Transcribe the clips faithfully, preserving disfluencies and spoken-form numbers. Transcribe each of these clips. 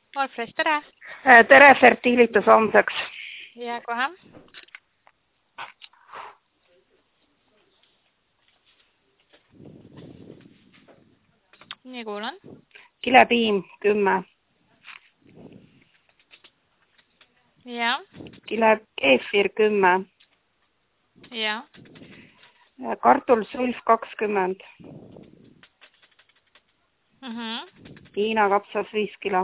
Olfres, tere! Tere fertiilitus homseks. Ja kohe. Nii kuulan. Kilepiim kümme. Ja. Kilekeefir kümme. Ja. Kartulsulf kakskümmend. Mhm. Hiina kapsas viis kilo.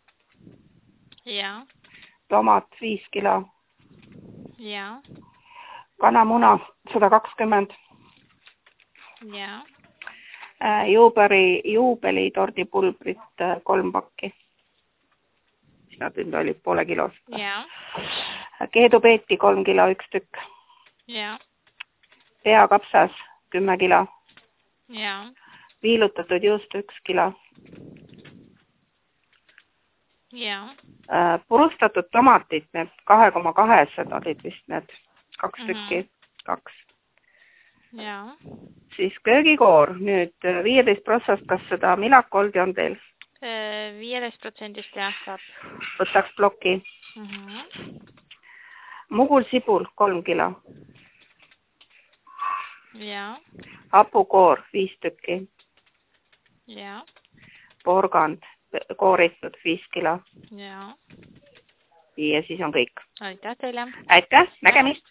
Ja. Tomat viis kilo. Ja. Kanamuna sada kakskümmend. Ja. Juuberi, juubelitordipulbrit kolm pakki. Nad nüüd olid poole kilost. Ja. Keedupeeti kolm kilo üks tükk. Ja. Peakapsas kümme kilo. Ja. Viilutatud juust üks kilo. Ja. Purustatud tomatid, need kahe koma kahesed olid vist need kaks Mhm. tükki. Kaks. Ja. Siis köögikoor, nüüd viieteist protsast, kas seda milakoldi on teil? viieteist protsendist jah saab. Võtaks ploki. Mhm. Mugulsibul kolm kilo. Ja. Hapukoor viis tükki. Ja. Porgand kooritud viis kilo. Ja. Ja siis on kõik. Aitäh teile. Aitäh, nägemist!